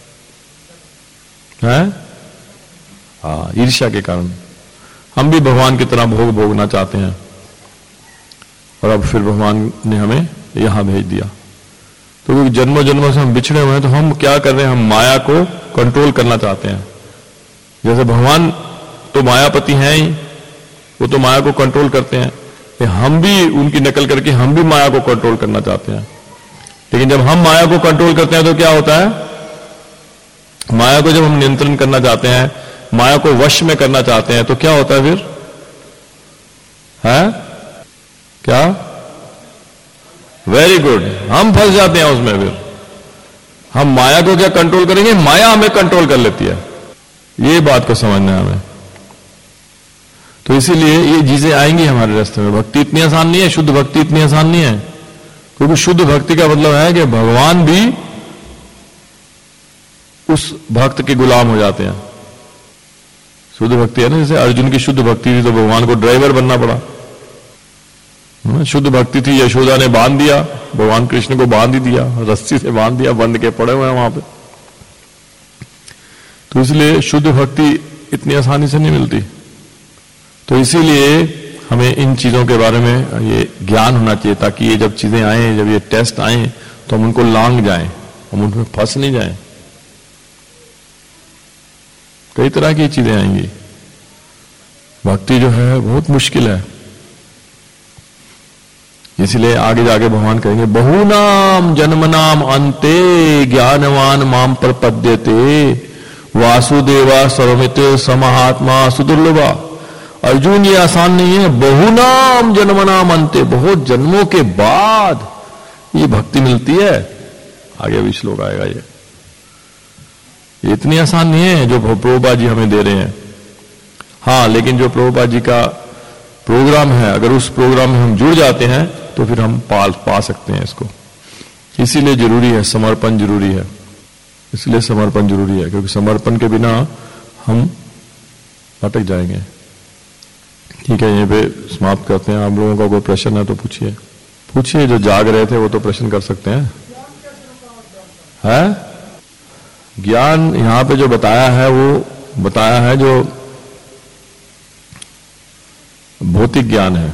S1: हैं? हाँ, ईर्ष्या के कारण। हम भी भगवान की तरह भोग भोगना चाहते हैं, और अब फिर भगवान ने हमें यहां भेज दिया। तो क्योंकि जन्मों जन्मों से हम बिछड़े हुए हैं, तो हम क्या कर रहे हैं? हम माया को कंट्रोल करना चाहते हैं। जैसे भगवान तो मायापति हैं ही, वो तो माया को कंट्रोल करते हैं, हम भी उनकी नकल करके हम भी माया को कंट्रोल करना चाहते हैं। लेकिन जब हम माया को कंट्रोल करते हैं तो क्या होता है? माया को जब हम नियंत्रण करना चाहते हैं, माया को वश में करना चाहते हैं, तो क्या होता है फिर? है क्या? वेरी गुड, हम फंस जाते हैं उसमें। फिर हम माया को क्या कंट्रोल करेंगे? माया हमें कंट्रोल कर लेती है। ये बात को समझना है हमें। तो इसीलिए ये चीजें आएंगी हमारे रास्ते में। भक्ति इतनी आसान नहीं है, शुद्ध भक्ति इतनी आसान नहीं है, क्योंकि शुद्ध भक्ति का मतलब है कि भगवान भी उस भक्त के गुलाम हो जाते हैं। शुद्ध भक्ति है ना, जैसे अर्जुन की शुद्ध भक्ति थी तो भगवान को ड्राइवर बनना पड़ा। शुद्ध भक्ति थी, यशोदा ने बांध दिया, भगवान कृष्ण को बांध ही दिया, रस्सी से बांध दिया, बंद के पड़े हुए हैं वहां पे। तो इसलिए शुद्ध भक्ति इतनी आसानी से नहीं मिलती। तो इसीलिए हमें इन चीजों के बारे में ये ज्ञान होना चाहिए, ताकि ये जब चीजें आए, जब ये टेस्ट आए, तो हम उनको लांघ जाएं, हम उनमें फंस नहीं जाएं। कई तरह की चीजें आएंगी। भक्ति जो है बहुत मुश्किल है, इसलिए आगे जाके भगवान कहेंगे, बहुनाम जन्मनाम अंते ज्ञानवान माम प्रपद्यते वासुदेवा सर्वमित समहात्मा सुदुर्लभा। अर्जुन ये आसान नहीं है। बहुनाम जन्मनाम अंते, बहुत जन्मों के बाद ये भक्ति मिलती है। आगे भी श्लोक आएगा। ये ये इतनी आसान नहीं है जो प्रभुपाद जी हमें दे रहे हैं। हाँ, लेकिन जो प्रभुपाद जी का प्रोग्राम है, अगर उस प्रोग्राम में हम जुड़ जाते हैं तो फिर हम पाल पा सकते हैं इसको। इसीलिए जरूरी है समर्पण, जरूरी है। इसलिए समर्पण जरूरी है, क्योंकि समर्पण के बिना हम भटक जाएंगे। ठीक है, यहीं पे समाप्त करते हैं। आप लोगों का कोई प्रश्न है तो पूछिए, पूछिए। जो जाग रहे थे वो तो प्रश्न कर सकते हैं। है ज्ञान यहां पे जो बताया है वो बताया है जो भौतिक ज्ञान है,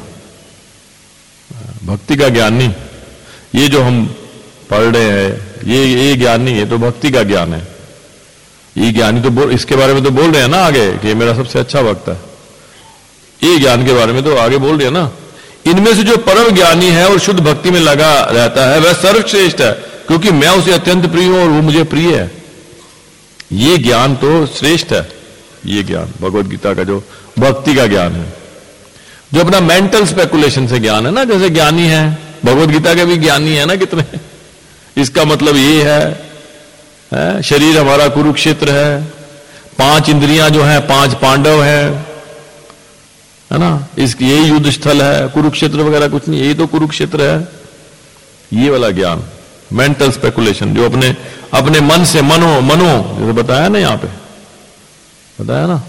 S1: भक्ति का ज्ञान नहीं। ये जो हम पढ़ रहे हैं ये ये ज्ञान नहीं है, तो भक्ति का ज्ञान है। ये ज्ञानी तो बोल, इसके बारे में तो बोल रहे हैं ना आगे कि ये मेरा सबसे अच्छा भक्त है। ये ज्ञान के बारे में तो आगे बोल रहे हैं ना इनमें से जो परम ज्ञानी है और शुद्ध भक्ति में लगा रहता है वह सर्वश्रेष्ठ है, क्योंकि मैं उसे अत्यंत प्रिय हूं और वो मुझे प्रिय है। ये ज्ञान तो श्रेष्ठ है। ये ज्ञान भगवत गीता का जो भक्ति का ज्ञान है, जो अपना मेंटल स्पेकुलेशन से ज्ञान है ना, जैसे ज्ञानी है भगवत गीता के भी ज्ञानी है ना कितने। इसका मतलब ये है, है शरीर हमारा कुरुक्षेत्र है, पांच इंद्रियां जो है पांच पांडव है, है ना, इसकी यही युद्ध स्थल है, कुरुक्षेत्र वगैरह कुछ नहीं, यही तो कुरुक्षेत्र है। ये वाला ज्ञान मेंटल स्पेकुलेशन जो अपने अपने मन से मनो मनो जैसे बताया ना, यहां पे बताया ना,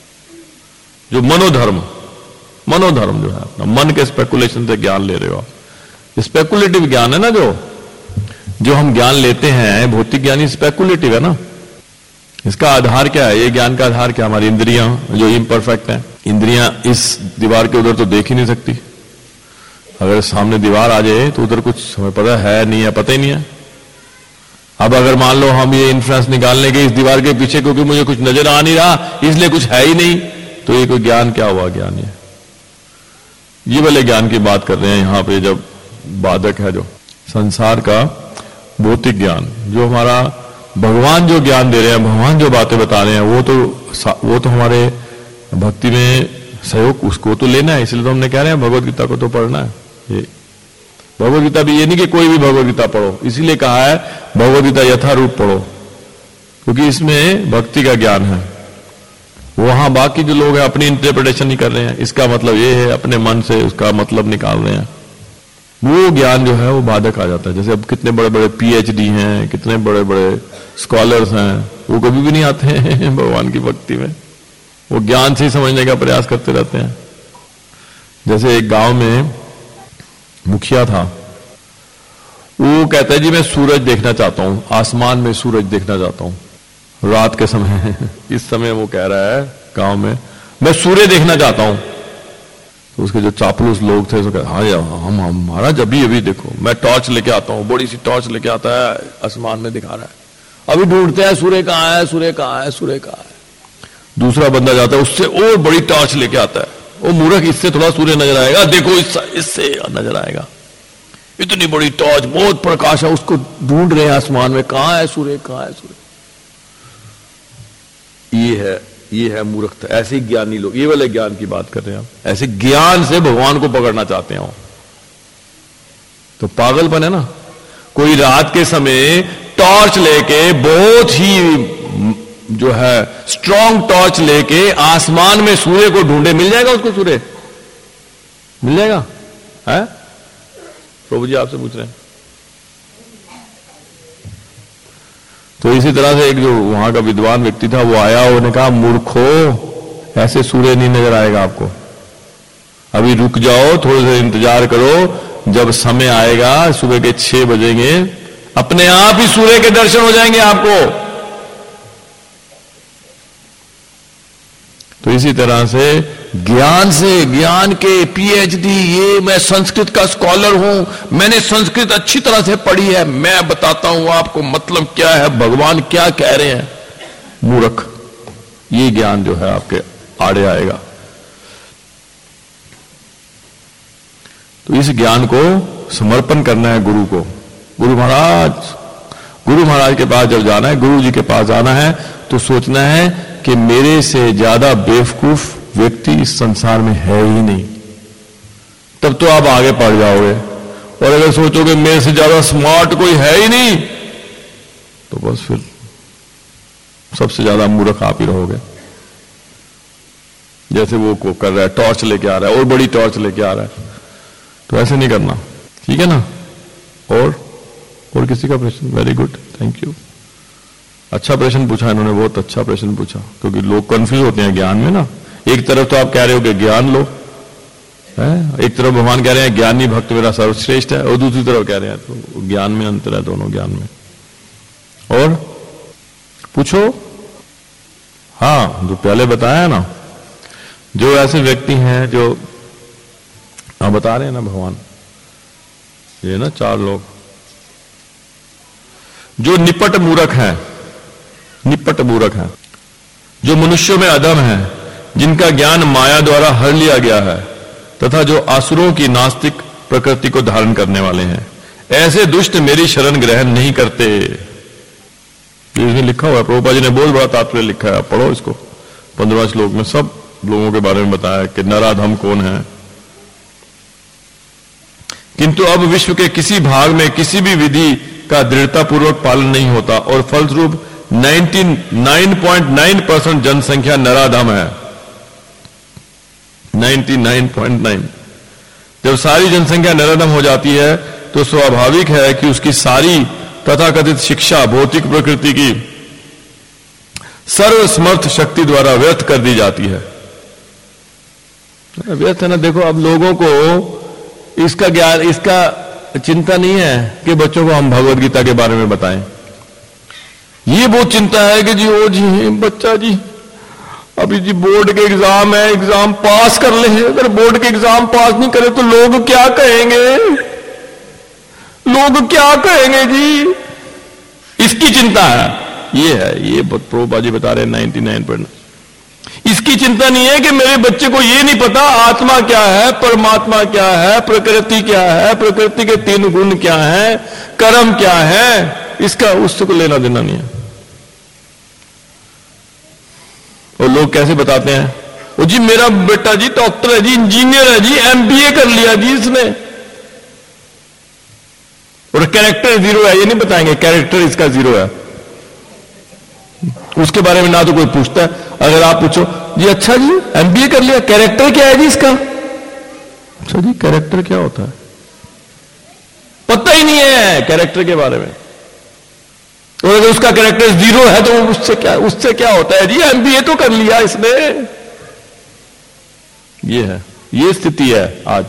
S1: जो मनोधर्म मनोधर्म जो है अपना मन के स्पेकुलेशन से ज्ञान ले रहे हो आप। स्पेकुलेटिव ज्ञान है ना, जो जो हम ज्ञान लेते हैं भौतिक ज्ञानी स्पेकुलेटिव है ना। इसका आधार क्या है? ये ज्ञान का आधार क्या? हमारी इंद्रियां जो इम्परफेक्ट हैं। इंद्रियां इस दीवार के उधर तो देख ही नहीं सकती। अगर सामने दीवार आ जाए तो उधर कुछ हमें पता है नहीं है, पता ही नहीं है। अब अगर मान लो हम ये इन्फ्लुएंस निकालने के इस दीवार के पीछे क्योंकि मुझे कुछ नजर आ नहीं रहा इसलिए कुछ है ही नहीं, तो ये कोई ज्ञान क्या हुआ? ज्ञान ये ये वाले ज्ञान की बात कर रहे हैं यहां पे। जब बाधक है जो संसार का भौतिक ज्ञान, जो हमारा भगवान जो ज्ञान दे रहे हैं, भगवान जो बातें बता रहे हैं, वो तो वो तो हमारे भक्ति में सहयोग, उसको तो लेना है। इसलिए तो हमने कह रहे हैं भगवत गीता को तो पढ़ना है। ये भगवत गीता भी ये नहीं कि कोई भी भगवत गीता पढ़ो, इसीलिए कहा है भगवत गीता यथारूप पढ़ो, क्योंकि इसमें भक्ति का ज्ञान है। वहां बाकी जो लोग हैं अपनी इंटरप्रिटेशन नहीं कर रहे हैं, इसका मतलब ये है अपने मन से उसका मतलब निकाल रहे हैं, वो ज्ञान जो है वो बाधक आ जाता है। जैसे अब कितने बड़े बड़े पीएचडी हैं, कितने बड़े बड़े स्कॉलर्स हैं, वो कभी भी नहीं आते हैं भगवान की भक्ति में, वो ज्ञान से ही समझने का प्रयास करते रहते हैं। जैसे एक गांव में मुखिया था, वो कहता है जी मैं सूरज देखना चाहता हूं, आसमान में सूरज देखना चाहता हूं रात के समय। इस समय वो कह रहा है गांव में मैं सूर्य देखना चाहता हूं। तो उसके जो चापलूस लोग थे, तो हाँ यार हम हमारा जब भी अभी देखो मैं टॉर्च लेके आता हूँ, बड़ी सी टॉर्च लेके आता है, आसमान में दिखा रहा है, अभी ढूंढते हैं सूर्य कहाँ है, सूर्य कहाँ है, सूर्य कहाँ है। दूसरा बंदा जाता है उससे और बड़ी टॉर्च लेके आता है, वो मूर्ख इससे थोड़ा सूर्य नजर आएगा, देखो इस, इससे नजर आएगा, इतनी बड़ी टॉर्च बहुत प्रकाश है, उसको ढूंढ रहे हैं आसमान में, कहाँ है सूर्य, कहाँ है सूर्य। ये है ये है मूर्खता। ऐसे ज्ञानी लोग, ये वाले ज्ञान की बात कर रहे हैं हम, ऐसे ज्ञान से भगवान को पकड़ना चाहते हैं, तो पागलपन है ना। कोई रात के समय टॉर्च लेके, बहुत ही जो है स्ट्रॉन्ग टॉर्च लेके आसमान में सूर्य को ढूंढे, मिल जाएगा उसको सूर्य? मिल जाएगा? है प्रभु जी आपसे पूछ रहे हैं। तो इसी तरह से एक जो वहां का विद्वान व्यक्ति था, वो आया, उन्होंने कहा मूर्खो ऐसे सूर्य नहीं नजर आएगा आपको, अभी रुक जाओ, थोड़ी देर इंतजार करो, जब समय आएगा सुबह के छह बजेंगे अपने आप ही सूर्य के दर्शन हो जाएंगे आपको। तो इसी तरह से ज्ञान से, ज्ञान के पीएचडी, ये मैं संस्कृत का स्कॉलर हूं, मैंने संस्कृत अच्छी तरह से पढ़ी है, मैं बताता हूं आपको मतलब क्या है, भगवान क्या कह रहे हैं। मूर्ख, ये ज्ञान जो है आपके आड़े आएगा। तो इस ज्ञान को समर्पण करना है गुरु को। गुरु महाराज गुरु महाराज के पास जब जाना है, गुरु जी के पास जाना है, तो सोचना है कि मेरे से ज्यादा बेवकूफ व्यक्ति इस संसार में है ही नहीं, तब तो आप आगे बढ़ जाओगे। और अगर सोचोगे मेरे से ज्यादा स्मार्ट कोई है ही नहीं, तो बस फिर सबसे ज्यादा मूर्ख आप ही रहोगे। जैसे वो को कर रहा है, टॉर्च लेके आ रहा है और बड़ी टॉर्च लेके आ रहा है, तो ऐसे नहीं करना, ठीक है ना। और और किसी का प्रश्न? Very good, thank you. अच्छा प्रश्न पूछा इन्होंने, बहुत अच्छा प्रश्न पूछा, क्योंकि लोग कंफ्यूज होते हैं ज्ञान में ना। एक तरफ तो आप कह रहे हो कि ज्ञान लो, है, एक तरफ भगवान कह रहे हैं ज्ञानी भक्त मेरा सर्वश्रेष्ठ है, और दूसरी तरफ कह रहे हैं तो ज्ञान में अंतर है, दोनों ज्ञान में। और पूछो। हाँ, जो पहले बताया ना, जो ऐसे व्यक्ति हैं जो हाँ बता रहे हैं ना भगवान, ये ना चार लोग जो निपट मूर्ख हैं, निपट मूर्ख हैं, जो मनुष्यों में अधम हैं, जिनका ज्ञान माया द्वारा हर लिया गया है, तथा जो असुरों की नास्तिक प्रकृति को धारण करने वाले हैं, ऐसे दुष्ट मेरी शरण ग्रहण नहीं करते। इसमें लिखा हुआ है, प्रभुपाद जी ने बहुत बड़ा तात्पर्य लिखा है, आप पढ़ो इसको। पंद्रहवां श्लोक में सब लोगों के बारे में बताया कि नराधम कौन है। किंतु अब विश्व के किसी भाग में किसी भी विधि का दृढ़ता पूर्वक पालन नहीं होता और फलस्वरूप निन्यानवे पॉइंट नौ परसेंट जनसंख्या नराधम है। निन्यानवे पॉइंट नौ। जब सारी जनसंख्या नराधम हो जाती है तो स्वाभाविक है कि उसकी सारी तथाकथित शिक्षा भौतिक प्रकृति की सर्वसमर्थ शक्ति द्वारा व्यर्थ कर दी जाती है। व्यर्थ है ना। देखो, अब लोगों को इसका ज्ञान, इसका चिंता नहीं है कि बच्चों को हम भगवद गीता के बारे में बताएं। ये बहुत चिंता है कि जी ओ जी बच्चा जी अभी जी बोर्ड के एग्जाम है, एग्जाम पास कर ले। अगर बोर्ड के एग्जाम पास नहीं करे तो लोग क्या कहेंगे, लोग क्या कहेंगे जी, इसकी चिंता है। ये है, ये प्रभुपाद जी बता रहे हैं निन्यानवे परसेंट। इसकी चिंता नहीं है कि मेरे बच्चे को ये नहीं पता आत्मा क्या है, परमात्मा क्या है, प्रकृति क्या है, प्रकृति के तीन गुण क्या है, कर्म क्या है, इसका उससे को लेना देना नहीं है। और लोग कैसे बताते हैं, ओ जी मेरा बेटा जी डॉक्टर है जी, इंजीनियर है जी, एमबीए कर लिया जी इसने, और कैरेक्टर जीरो है। ये नहीं बताएंगे कैरेक्टर इसका जीरो है, उसके बारे में ना तो कोई पूछता है। अगर आप पूछो जी अच्छा जी एमबीए कर लिया, कैरेक्टर क्या है जी इसका, अच्छा जी कैरेक्टर क्या होता है, पता ही नहीं है कैरेक्टर के बारे में। और अगर उसका कैरेक्टर जीरो है तो उससे क्या, उससे क्या होता है जी, एमबीए तो कर लिया इसने। ये है, ये स्थिति है आज।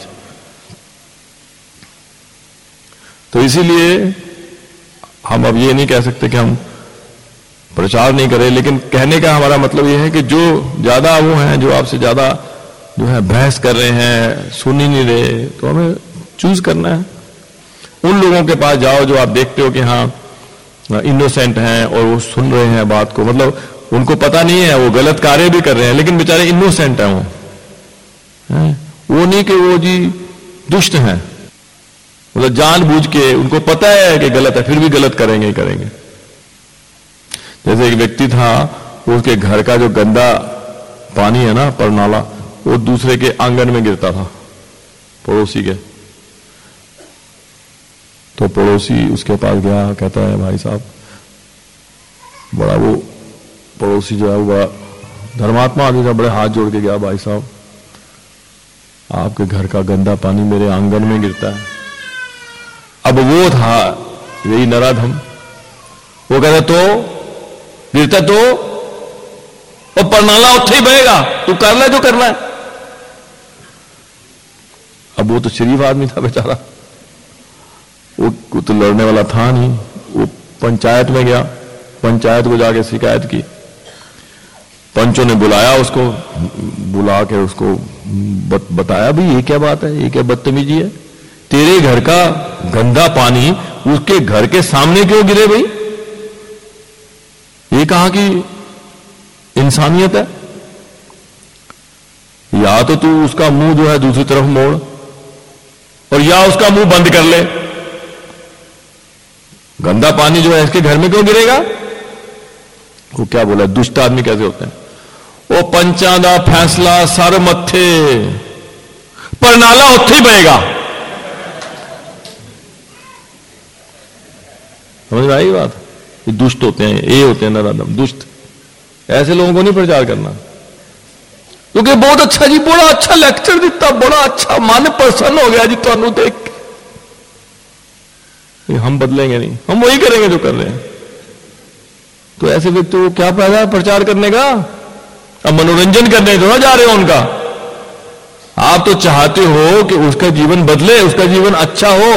S1: तो इसीलिए हम अब ये नहीं कह सकते कि हम प्रचार नहीं करें, लेकिन कहने का हमारा मतलब यह है कि जो ज्यादा वो हैं, जो आपसे ज्यादा जो है बहस कर रहे हैं, सुन ही नहीं रहे, तो हमें चूज करना है। उन लोगों के पास जाओ जो आप देखते हो कि हाँ इनोसेंट हैं और वो सुन रहे हैं बात को, मतलब उनको पता नहीं है, वो गलत कार्य भी कर रहे हैं, लेकिन बेचारे इनोसेंट हैं। वो है? वो नहीं कि वो जी दुष्ट हैं, मतलब जानबूझ के उनको पता है कि गलत है फिर भी गलत करेंगे ही करेंगे। जैसे एक व्यक्ति था, उसके घर का जो गंदा पानी है ना, परनाला, वो दूसरे के आंगन में गिरता था, पड़ोसी के। तो पड़ोसी उसके पास गया, कहता है भाई साहब, बड़ा वो पड़ोसी जो है वो बड़ा धर्मात्मा आदमी था, बड़े हाथ जोड़ के गया, भाई साहब आपके घर का गंदा पानी मेरे आंगन में गिरता है। अब वो था यही नराधम, वो कहता तो गिरता तो और परनाला उठे ही बहेगा, तू कर ले जो करना है। अब वो तो शरीफ आदमी था बेचारा, वो तो लड़ने वाला था नहीं। वो पंचायत में गया, पंचायत को जाके शिकायत की, पंचों ने बुलाया उसको, बुला के उसको बत, बताया भी ये क्या बात है, ये क्या बदतमीजी है, तेरे घर का गंदा पानी उसके घर के सामने क्यों गिरे भाई, ये कहां की इंसानियत है। या तो तू उसका मुंह जो है दूसरी तरफ मोड़, और या उसका मुंह बंद कर ले। गंदा पानी जो है इसके घर में क्यों गिरेगा। वो क्या बोला, दुष्ट आदमी कैसे होते हैं। वो पंचा दा फैसला सर मत्थे, पर नाला उत्थे ही बहेगा। समझ में आई बात। ये दुष्ट होते हैं, ये होते हैं नराधम दुष्ट। ऐसे लोगों को नहीं प्रचार करना, क्योंकि बहुत अच्छा जी, बड़ा अच्छा लेक्चर दिता, बड़ा अच्छा, मन प्रसन्न हो गया जी तुहानू देख के। हम बदलेंगे नहीं, हम वही करेंगे जो कर रहे हैं। तो ऐसे व्यक्ति को क्या फायदा है प्रचार करने का। अब मनोरंजन करने तो ना जा रहे हो उनका। आप तो चाहते हो कि उसका जीवन बदले, उसका जीवन अच्छा हो,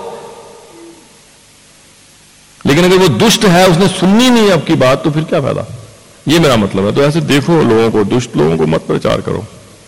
S1: लेकिन अगर वो दुष्ट है, उसने सुननी नहीं आपकी बात, तो फिर क्या फायदा। ये मेरा मतलब है। तो ऐसे देखो लोगों को, दुष्ट लोगों को मत प्रचार करो।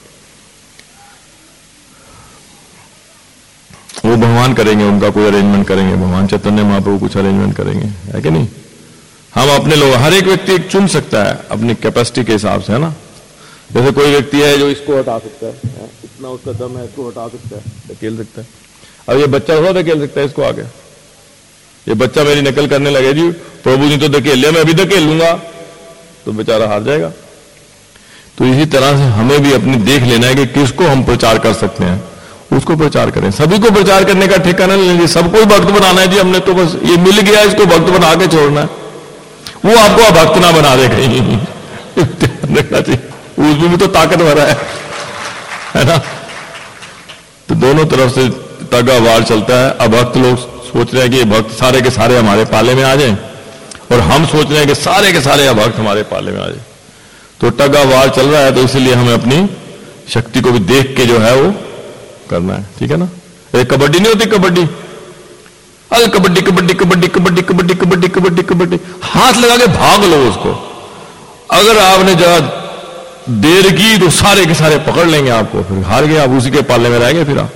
S1: वो भगवान करेंगे, उनका कोई अरेंजमेंट करेंगे, भगवान चैतन्य महाप्रभु कुछ अरेंजमेंट करेंगे, है कि नहीं। हम अपने लोग, हर एक व्यक्ति एक चुन सकता है अपनी कैपेसिटी के हिसाब से, है ना। जैसे कोई व्यक्ति है जो इसको हटा सकता है, इतना उसका दम है, इसको हटा सकता है, धकेल सकता है। अब ये बच्चा थोड़ा धकेल सकता है इसको आगे। ये बच्चा मेरी नकल करने लगे, जी प्रभु ने तो धकेल लिया, मैं भी धकेल लूंगा, तो बेचारा हार जाएगा। तो इसी तरह से हमें भी अपनी देख लेना है कि किसको हम प्रचार कर सकते हैं, उसको प्रचार करें। सभी को प्रचार करने का ठेका नहीं लेंगे, सबको भक्त बनाना है जी हमने, तो बस ये मिल गया, इसको भक्त बना के छोड़ना है। वो आपको भक्त ना बना दे कहीं, देखना चाहिए, उसमें भी तो ताकत भरा है, है ना। तो दोनों तरफ से तगा वार चलता है। अब भक्त लोग सोच रहे हैं कि ये भक्त सारे के सारे हमारे पाले में आ जाएं, और हम सोच रहे हैं कि सारे के सारे भक्त हमारे पाले में आ जाए। तो टगा वार चल रहा है, तो इसलिए हमें अपनी शक्ति को भी देख के जो है वो करना है, ठीक है ना। एक कबड्डी नहीं होती, कबड्डी, अल कबड्डी कबड्डी कबड्डी कबड्डी कबड्डी कबड्डी कबड्डी कबड्डी, हाथ लगा के भाग लो उसको। अगर आपने जरा देर की तो सारे के सारे पकड़ लेंगे आपको, फिर हार गए आप, उसी के पाले में रहेंगे फिर आप।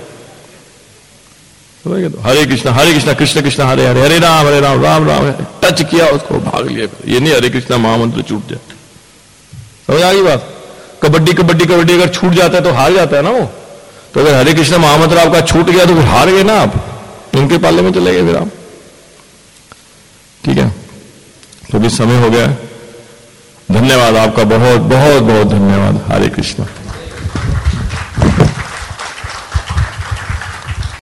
S1: तो हरे कृष्णा हरे कृष्णा कृष्ण कृष्ण हरे हरे हरे राम हरे राम राम राम, टच किया उसको, भाग लिया। ये नहीं हरे कृष्णा महामंत्र छूट जाए, समझ आ गई बात। कबड्डी कबड्डी कबड्डी अगर छूट जाता है तो हार जाता है ना वो। तो अगर हरे कृष्ण महामंत्र आपका छूट गया तो फिर हार गए ना आप, उनके पाले में चले गए फिर आप, ठीक है। तो भी समय हो गया, धन्यवाद आपका, बहुत बहुत बहुत धन्यवाद। हरे कृष्णा।